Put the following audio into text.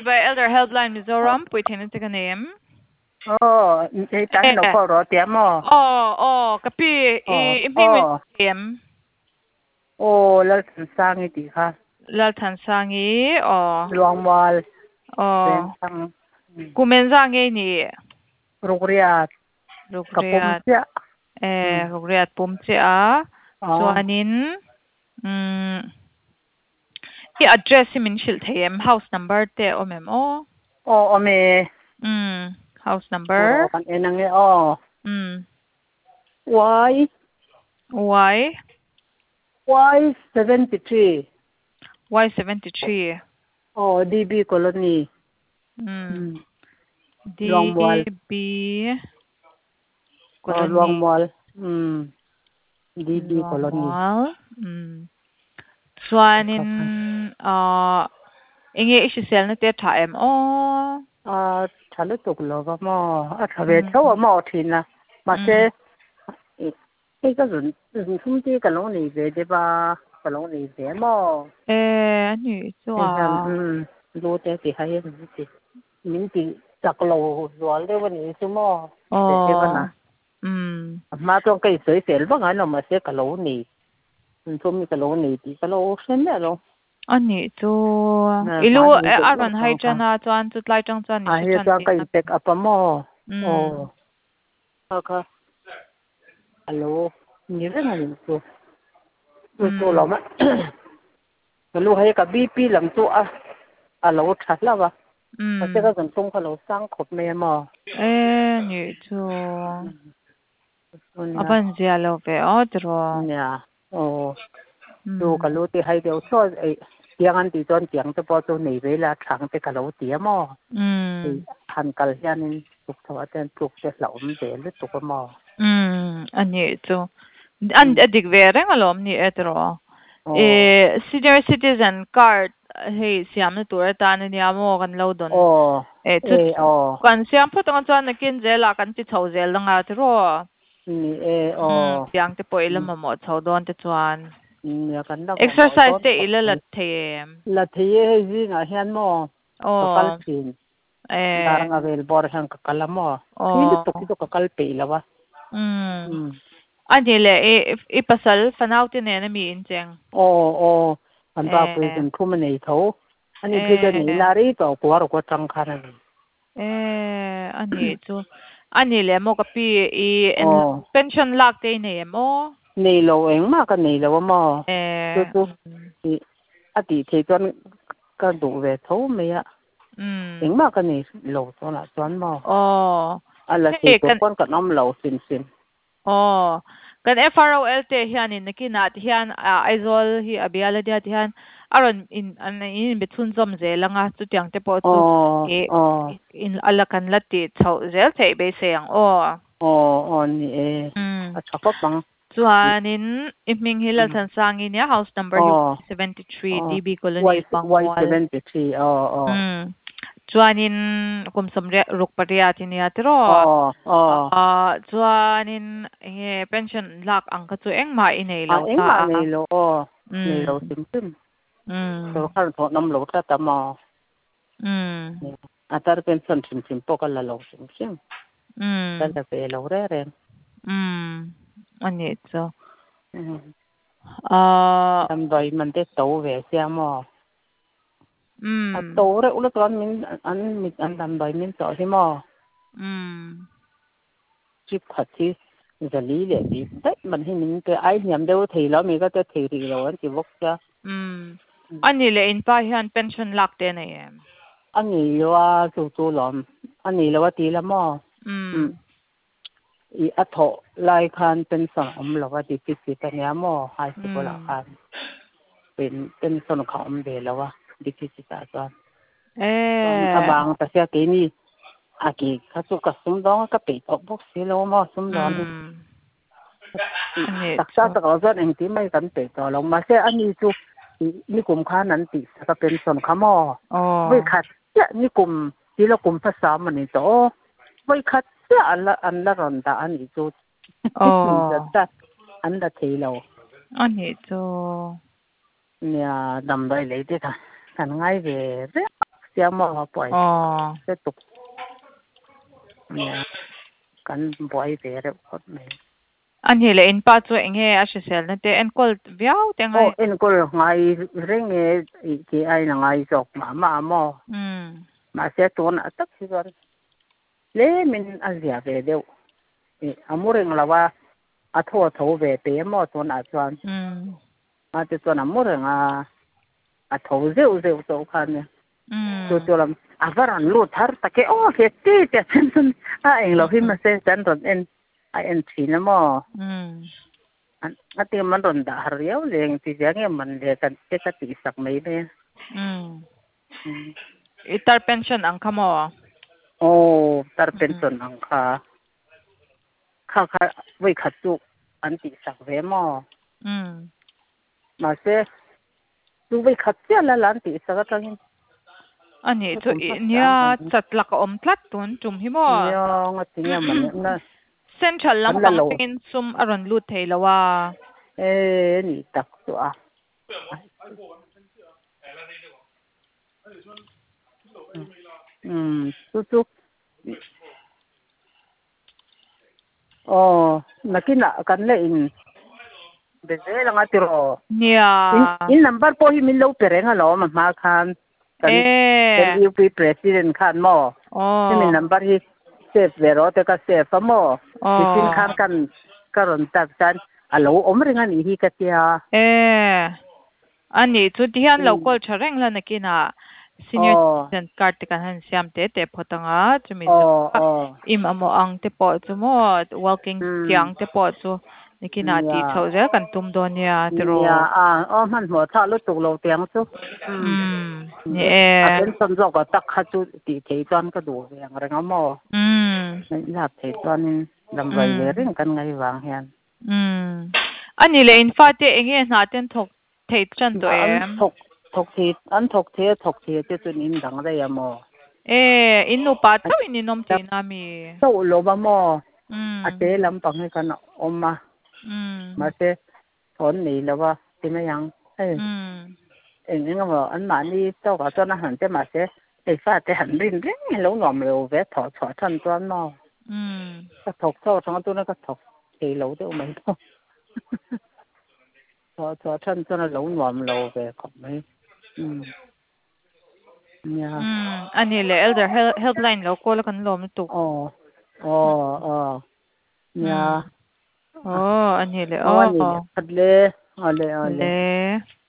by Elder Helpline Mizoram, Puitin at the name. Oh, they done no for them. Oh, Kapi, Impim. Oh, let's sang it, huh? Laltan Sangi, Long wall. Oh, Kumenzangi ni. Rugriat. Rugriat. Rugriat Pumtia. Suanin. He address him in Shiltayem, house number te omemo. Oh, ome. House number. Why? Why 73? Why 73? Oh, DB colony. DB colony. Long wall. DB colony. Suanin inge isisel na te thaem Thale tuk lo mo. Thabe thaw mo thina. Ma se cái rừng không chỉ cái lông này về đấy ba cái lông này về mà nữ cho lúa thế thì hay hơn gì mình chỉ chặt lúa rồi đấy vấn đề chứ mà thế vấn à mà trong cái sợi sợi bao ngày nào mà sẽ cái lúa này trong cái lúa này thì cái lúa xanh đấy rồi nữ cho ilu aran hay chana chuan chút lai trong chuan hay cho cái tech apa mà okay alo nhiều rất là nhiều số lắm á lúc hay cả BP làm chỗ alo chặt là ba cái cái dân sông cái lỗ sang khop mẹ mà nhiều chỗ aban gì alo về ở đó nha đồ cái lỗ thì hay điều số tiếng Anh thì toàn tiếng tôi bảo tôi này về là thằng cái lỗ tiếng mà thành cái hiện tục thọ tên tục cái lỗ về lúc tục mà anh nhiều chỗ anh đi về rồi mà lắm nhiều đó senior citizen card hey siam na tur ta na niya mo kan lo don kan siam pho tong chuan na kin zela kan ti chho zel langa tro yang te poila mo chho don te chuan exercise te ila la the ji nga hian mo kal pin darang avel bor han kalamo ni to ko kal pe lawa anh le e pasal fanau te ne na mi in cheng anh ba quê dân khu mình này thấu anh ấy bây này là đi tàu qua rồi qua trăng khăn này anh ấy làm một cái pi pension lạc thế này mo này lâu em mà cái này lâu mà tôi đi thì con cái đủ về thấu mấy ạ em mà cái này lâu cho là toán mà là thì con cái năm lâu xin kan FROL te hianin nakinat hian aizol hi abiala dia hian aron in bethun zom ze langa chu tiang te po chu in alakan lati chho zel thei be seng ni a chakop bang chuanin iming hilal than sangi nia house number 73 DB colony pangwal 73 chuanin kumsamre rukparia tinia tro chuanin he pension lak angka chu engma inei lo ta nei lo sim so khar tho nam lo ta ma atar pension sim pokal la lo sim ta la pe lo re ani cho tam doi man te to ve sia mo to re ulo ton min an tam doi min to si mo chip khati zali le bi đấy mình hay mình cái ai nhầm đâu thì lo mình có thể thì rồi anh chỉ vóc ra anh ấy là in pa hian pension lạc tên này em anh ấy lo chú lắm anh ấy lo tí lắm mà ý à thọ lại khan pension lo tí tí cái nhà mà hay chỉ có là khan pension không về lo tí tí ta cho abang ta sẽ cái ni aki kasu kasum dong ka pe tok bok silo mo sum don taksa ta ko zat eng ti mai kan pe to long ma se ani chu ni kum kha nan ti ka pension khamo voi khat ya ni kum ti lo kum pa sa man ni to voi khat ya an la ron da ani chu ta an da thei lo ani chu nya dam dai le te ta kan ngai ve sia mo poi se tuk ya kan boy về khot mai anh hi le in pa chu eng he a sel na te en kol viau te ngai en kol ngai reng e ki ai na ngai jok ma mo mà sẽ tuôn ở tất rồi lẽ mình ăn gì về đâu amureng lawa atho tho về bé mo tuôn ở chuan mà thì tuôn amureng atho rêu rêu tàu khan nè tu làm avaran lu thar ta ke oh ke ti te chen anh lo hi mà sẽ chân rồi en chi na mo anh ti man ron da har yau leng ti jang em man le kan te ka ti sak mai ne itar pension ang kamo tar pension ang kha với khát chu anh ti sak ve mo mà sẽ tu với khát chia là anh ti sak ka ngin anh ấy chu nia chat lak om tlat tun chum hi mo nia ngati nia man na central lam pang in sum aron lut thei lawa ni tak tu tu nakina kan le in beze la ngatiro in number po hi min lo perenga lo ma khan kan UP president khan mo min number hi save vero te ka save mo tin khan kan karon tak chan alo omringa ni hi ka tia ani chu dian local thareng la nakina senior citizen card te kan han siam te photanga chumi im amo ang te po chumo walking kyang te po chu nikina ti chhoje kan tum do nia tro man mo tha lu tu lo tiang chu ni aten son zo ka tak kha chu ti thei chuan ka du yang reng mo la thei chuan lam vai le ring kan ngai wang hian ani le in fa te enge na ten thok thei chan to thok thi te chu nin dang da ya mo in nu pa to in nom ti na mi so lo ba mo ate lam pang kan oma mà se thon ni lo wa ti ma yang en ngo an ma ni to ka to na han te ma se ei fa te han rin rin lo nom lo ve tho tho than chuan mo ka thok tho thang tu na ka thok ei lo te mai to tho than chuan lo nom lo ve khop mai ani le elder helpline lo ko la kan lom tu ya anh le le